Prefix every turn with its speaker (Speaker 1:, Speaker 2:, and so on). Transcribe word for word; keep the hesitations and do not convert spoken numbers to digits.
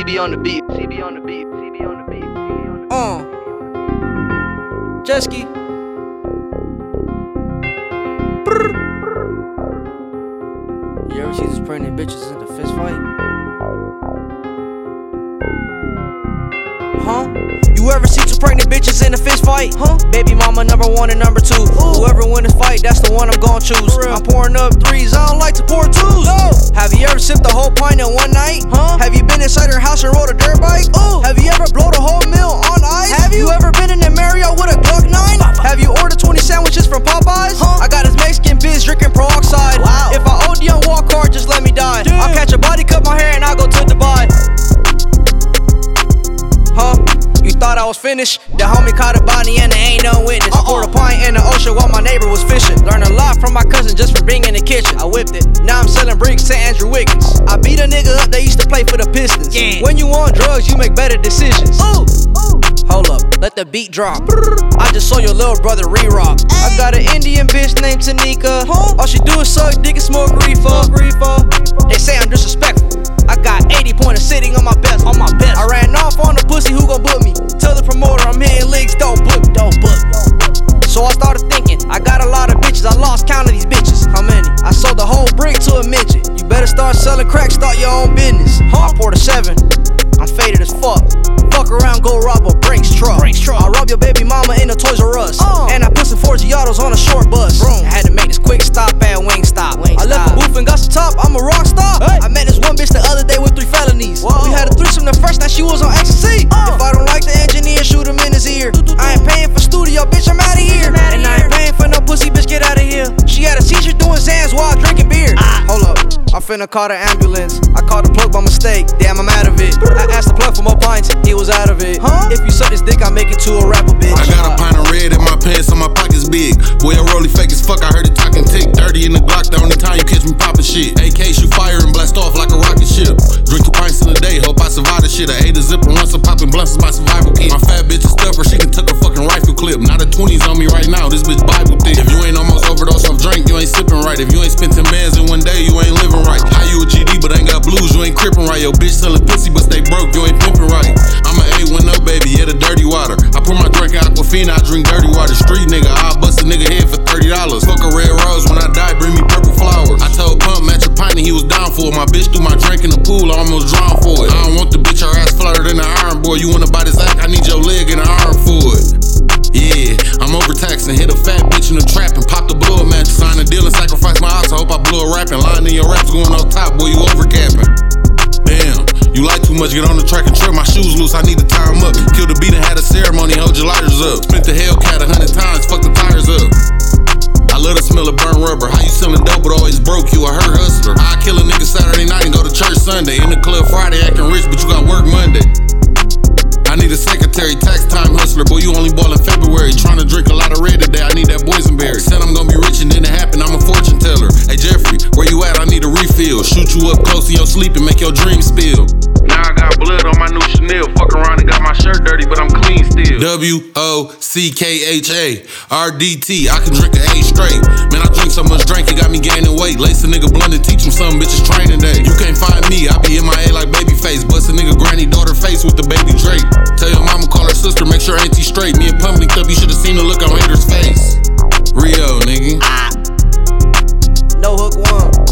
Speaker 1: B on the beat. C B on the beat. C B on the beat.
Speaker 2: Uh. Jetski. You ever see these pregnant bitches in the fist fight? Huh? You ever see two pregnant bitches in a fist fight? Huh? Baby mama number one and number two. Ooh. Whoever win this fight, that's the one I'm gon' choose. I'm pouring up threes, I don't like to pour twos. No. Have you ever sipped a whole pint in one night? Huh? Have you been inside her house and rode a dirt bike? Ooh. Have you ever blown a whole meal on ice? Have you ever been in a Marriott with a Glock nine? Have you ordered twenty sandwiches from Popeyes? Huh? I got this Mexican bitch drinking peroxide. Wow. If I O D on walk hard, just let me die. Damn. I'll catch a body, cut my hair, and I'll go to Dubai. Huh? You thought I was finished? The homie caught a body and there ain't no witness. I poured a pint in the ocean while my neighbor was fishing. Learned a lot from my cousin just from being in the kitchen. I whipped it, now I'm selling bricks to Andrew Wiggins. I beat a nigga up that used to play for the Pistons. Yeah. When you on drugs, you make better decisions. Ooh. Ooh. Hold up, let the beat drop. I just saw your little brother re-rock. I got an Indian bitch named Tanika. Huh? All she do is suck dick and smoke reefer. They say I'm disrespectful. I got eighty pointers sitting on my best, on my best. I ran off on the pussy, who gon' book me? Tell the promoter I'm hitting legs, don't book, don't book. So I started thinking, I got a lot of bitches, I lost count of these bitches. How many? I sold the whole brick to a midget. You better start selling crack, start your own business. Huh? I poured a seven, I'm faded as fuck. Fuck around, go rob a Brinks truck. Brinks truck. I rob your baby mama in a Toys R Us. Uh. And I put some four Giottos on a short bus. Vroom. I had to make this quick stop at Wingstop. Wingstop. I left the booth and got some top, I'm a rock star. Hey. I met this one bitch the other day with three felonies. Whoa. We had a threesome the first night she was on ecstasy. Uh. If I don't like the engineer, shoot him in his ear. I ain't paying for studio, bitch, I'm outta here. And I ain't paying for no pussy, bitch, get out of here. She had a seizure doing Zans while drinking beer. Ah. Hold up, I'm finna call the ambulance. I called the plug by mistake, damn, I'm out of it. I asked the plug for more pints, he was out of it. Huh? If you suck this dick, I make it to a rapper, bitch.
Speaker 3: I got a pint of red in my pants, so my pocket's big. Boy, I rollie fake as fuck, I heard it talking tick. Dirty in the Glock, the only time you catch me popping shit. A K shoot fire and blast off like a rocket ship. Drink two pints in a day, hope I survive this shit. I ate a zipper once, I'm popping blunts is my survival kit. My fat bitch is stuffer, she can took a fucking rifle clip. Now the twenties on me right now, this bitch Bible thick. If you ain't almost overdose off drink, you ain't sipping right. If you ain't spent ten bands in one day, you ain't living right. How you a G D but ain't got blues, you ain't crippin' right. Your bitch selling pussy but stay broke, you ain't pimpin' right. I'm an A one oh baby, yeah, the dirty water. I pour my drink in Aquafina, I drink dirty water. Street nigga, I'll bust a nigga head for thirty dollars. Fuck a red rose, when I die, bring me purple flowers. I told Pump, match a pint and he was down for it. My bitch threw my drink in the pool, I almost drowned for it. I don't want the bitch, her ass fluttered in the iron, boy. You wanna buy this act, I need your leg and an arm for it. Yeah, I'm overtaxing, hit a fat bitch in the trap and pop the blow match. Sign a deal and sacrifice my house, I hope I blow a rapping. Line in your raps going on top, boy, you overcapping. Damn, you like too much, get on the track and trip. My shoes loose, I need to tie them up. Kill the beat and had a ceremony, hold your lighters up. Spent the Hellcat a hundred times, fuck the tires up. I love the smell of burnt rubber. How you selling dope but always broke, you a hurt hustler. I kill a nigga Saturday night and go to church Sunday. In the club Friday acting rich, but you got work Monday. I need a secretary, tax time hustler. Boy, you only ball in February. Trying to drink a lot of red today, I need that boysenberry. Said I'm gonna be rich and then it happened, I'm a fortune teller. Hey Jeffrey, where you at? I need a refill. Shoot you up close to your sleep and make your dreams spill. Now I got blood on my new Chanel. Fuck around and got my shirt dirty, but I'm clean still. W O C K H A R D T, I can drink an A straight. Man, I drink so much drink, it got me gaining weight. Lace a nigga blunt and teach him some bitches training day. You can't find me, I be in my A like Babyface. Bust a nigga granny daughter face with the baby Drake. Tell your mama call her sister, make sure auntie straight. Me and Pump linked up, you should've seen the look on haters' face. Rio, nigga.
Speaker 2: Ah. No hook one.